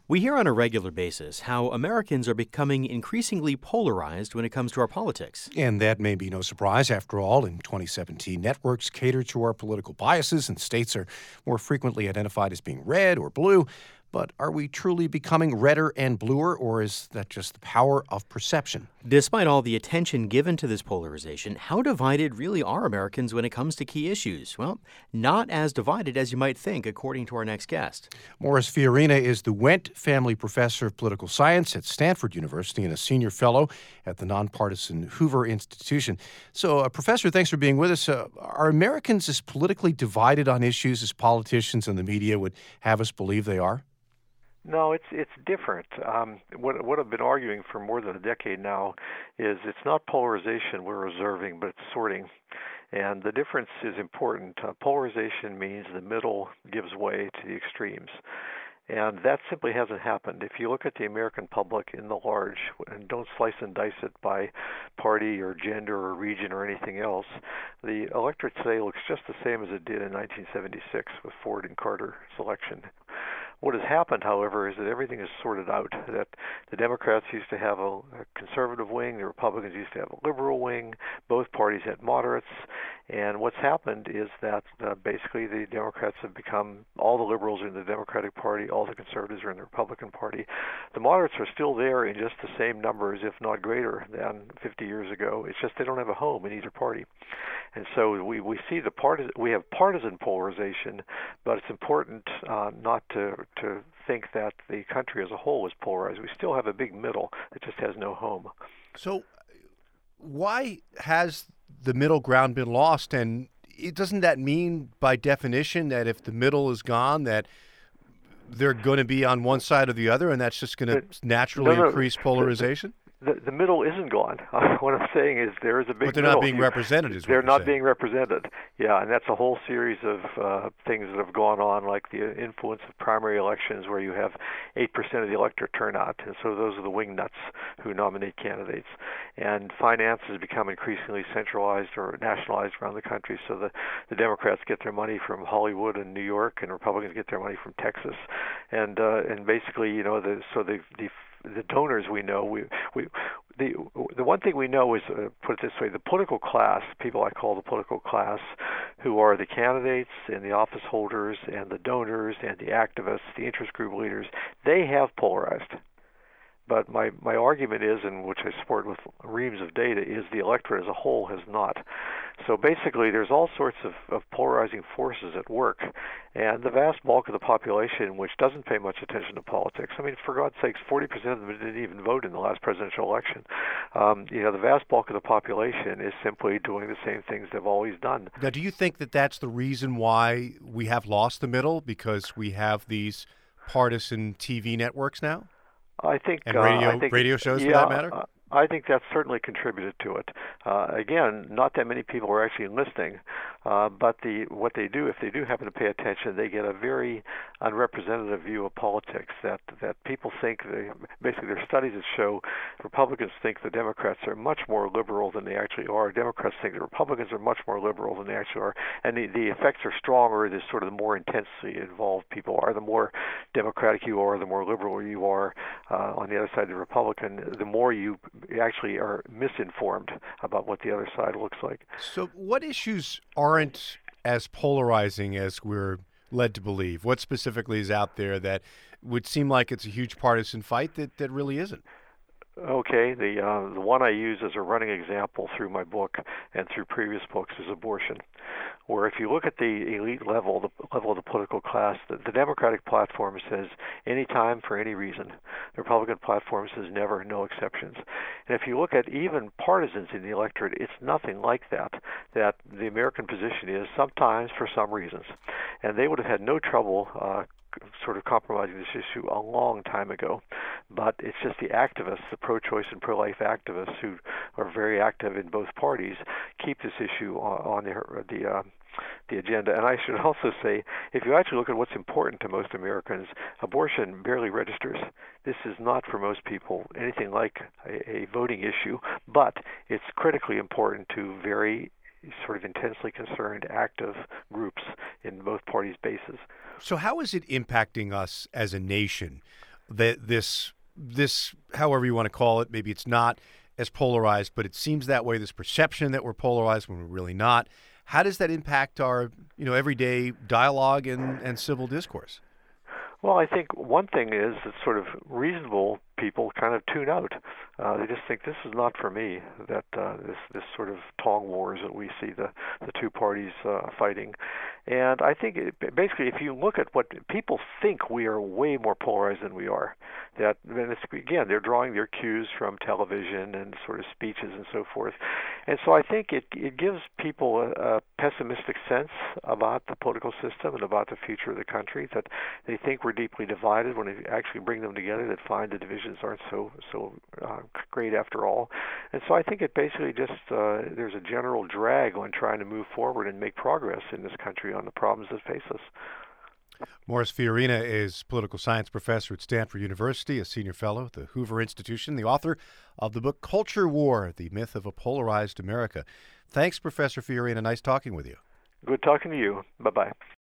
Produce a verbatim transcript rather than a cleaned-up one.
We hear on a regular basis how Americans are becoming increasingly polarized when it comes to our politics. And that may be no surprise. After all, in twenty seventeen, networks cater to our political biases, and states are more frequently identified as being red or blue. But are we truly becoming redder and bluer, or is that just the power of perception? Despite all the attention given to this polarization, how divided really are Americans when it comes to key issues? Well, not as divided as you might think, according to our next guest. Morris Fiorina is the Wendt Family Professor of Political Science at Stanford University and a senior fellow at the nonpartisan Hoover Institution. So, uh, Professor, thanks for being with us. Uh, are Americans as politically divided on issues as politicians and the media would have us believe they are? No, it's it's different. Um, what what I've been arguing for more than a decade now is it's not polarization we're observing, but it's sorting. And the difference is important. Uh, polarization means the middle gives way to the extremes. And that simply hasn't happened. If you look at the American public in the large, and don't slice and dice it by party or gender or region or anything else, the electorate today looks just the same as it did in nineteen seventy-six with Ford and Carter's election. What has happened, however, is that everything is sorted out, that the Democrats used to have a, a conservative wing, the Republicans used to have a liberal wing, both parties had moderates, and what's happened is that uh, basically the Democrats have become, all the liberals are in the Democratic Party, all the conservatives are in the Republican Party. The moderates are still there in just the same numbers, if not greater, than fifty years ago. It's just they don't have a home in either party. And so we, we see the partisan, we have partisan polarization, but it's important uh, not to to think that the country as a whole is polarized. We still have a big middle that just has no home. So why has the middle ground been lost? And it, doesn't that mean by definition that if the middle is gone, that they're going to be on one side or the other, and that's just going to naturally no, no, increase polarization? The, the middle isn't gone. Uh, what I'm saying is there is a big But they're middle. not being represented, is what They're you're not saying. being represented. Yeah, and that's a whole series of uh, things that have gone on, like the influence of primary elections where you have eight percent of the electorate turnout, and so those are the wingnuts who nominate candidates. And finance has become increasingly centralized or nationalized around the country, so the, the Democrats get their money from Hollywood and New York, and Republicans get their money from Texas. And uh, and basically, you know, the, so the, the the donors we know, we we the the one thing we know is, uh, put it this way, the political class, people I call the political class, who are the candidates and the office holders and the donors and the activists, the interest group leaders, they have polarized. But my, my argument is, and which I support with reams of data, is the electorate as a whole has not. So basically, there's all sorts of, of polarizing forces at work. And the vast bulk of the population, which doesn't pay much attention to politics, I mean, for God's sakes, forty percent of them didn't even vote in the last presidential election. Um, you know, the vast bulk of the population is simply doing the same things they've always done. Now, do you think that that's the reason why we have lost the middle, because we have these partisan T V networks now? I think and radio uh, I think, radio shows yeah, for that matter. Uh, I think that's certainly contributed to it. Uh, again, not that many people are actually enlisting, uh, but the what they do, if they do happen to pay attention, they get a very unrepresentative view of politics. That that people think they basically there are studies that show Republicans think the Democrats are much more liberal than they actually are. Democrats think the Republicans are much more liberal than they actually are, and the, the effects are stronger the sort of the more intensely involved people are. The more Democratic you are, the more liberal you are. Uh, on the other side of the Republican, the more you actually are misinformed about what the other side looks like. So what issues aren't as polarizing as we're led to believe? What specifically is out there that would seem like it's a huge partisan fight that, that really isn't? Okay, the uh, the one I use as a running example through my book and through previous books is abortion, where if you look at the elite level, the level of the political class, the, the Democratic platform says any time for any reason. The Republican platform says never, no exceptions. And if you look at even partisans in the electorate, it's nothing like that, that the American position is sometimes for some reasons. And they would have had no trouble uh, sort of compromising this issue a long time ago. But it's just the activists, the pro-choice and pro-life activists who are very active in both parties, keep this issue on, on the the, uh, the agenda. And I should also say, if you actually look at what's important to most Americans, abortion barely registers. This is not for most people anything like a, a voting issue, but it's critically important to very sort of intensely concerned, active groups in both parties' bases. So how is it impacting us as a nation? that this, this, however you want to call it, maybe it's not as polarized, but it seems that way, this perception that we're polarized when we're really not. How does that impact our, you know, everyday dialogue and, and civil discourse? Well, I think one thing is that sort of reasonable people kind of tune out. Uh, they just think this is not for me. That uh, this this sort of tong wars that we see the the two parties uh, fighting, and I think it, basically if you look at what people think, we are way more polarized than we are. That and it's, again, they're drawing their cues from television and sort of speeches and so forth, and so I think it it gives people a, a pessimistic sense about the political system and about the future of the country. That they think we're deeply divided when they actually bring them together, that find the divisions aren't so so uh, great after all. And so I think it basically just uh, there's a general drag on trying to move forward and make progress in this country on the problems that face us. Morris Fiorina is political science professor at Stanford University, a senior fellow at the Hoover Institution, the author of the book Culture War, The Myth of a Polarized America. Thanks, Professor Fiorina. Nice talking with you. Good talking to you. Bye-bye.